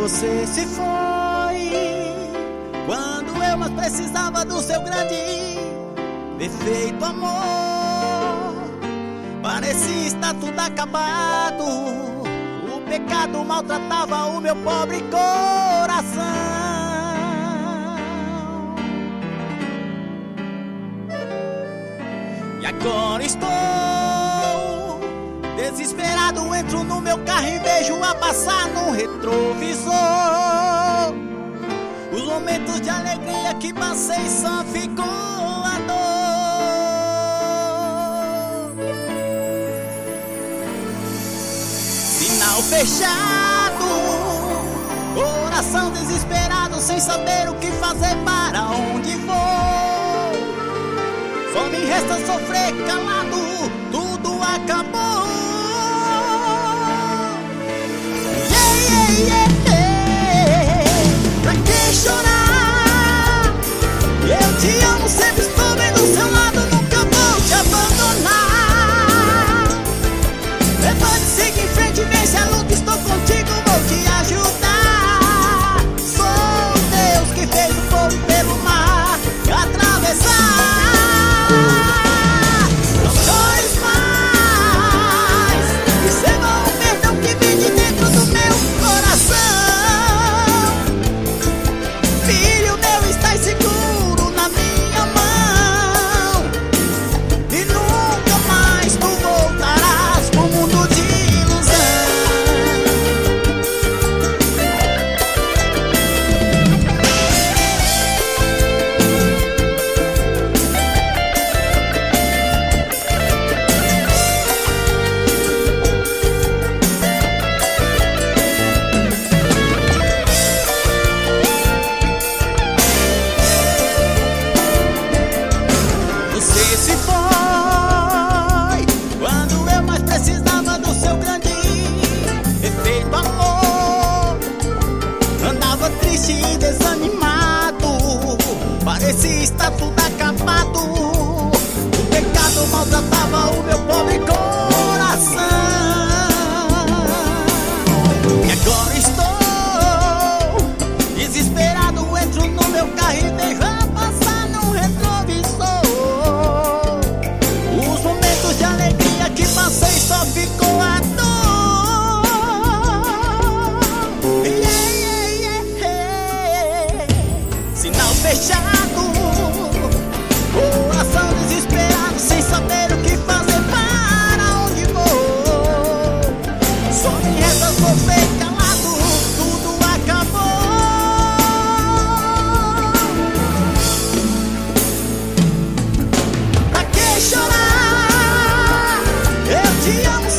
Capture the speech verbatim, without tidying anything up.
Você se foi quando eu mais precisava do seu grande, perfeito amor. Parecia estar tudo acabado, o pecado maltratava o meu pobre coração. E agora estou desesperado, entro no meu carro e vejo a passar no retrovisor. Os momentos de alegria que passei só ficou a dor. Sinal fechado, coração desesperado, sem saber o que fazer, para onde vou. Só me resta sofrer calado, tudo acabou. Yeah, yeah, yeah, yeah. Pra que chorar? Eu te amo, sempre estou bem do seu lado, nunca vou te abandonar. Levante, siga em frente, vence a luta, estou contigo, vou te ajudar. Sou Deus que fez o povo pelo mar atravessar. Se foi quando eu mais precisava do seu grande, perfeito amor. Andava triste e desanimado, parecia estar tudo acabado, o pecado maltratava o meu pobre coração. E agora estou desesperado, entro no meu carro e vejo a passar no retrovisor. De alegria que passei só ficou a dor. Yeah, yeah, yeah. Sinal fechado, coração desesperado, sem saber o que fazer, para onde vou. Só me resta sofrer calado, tudo acabou. Pra que chorar? Eu te amo,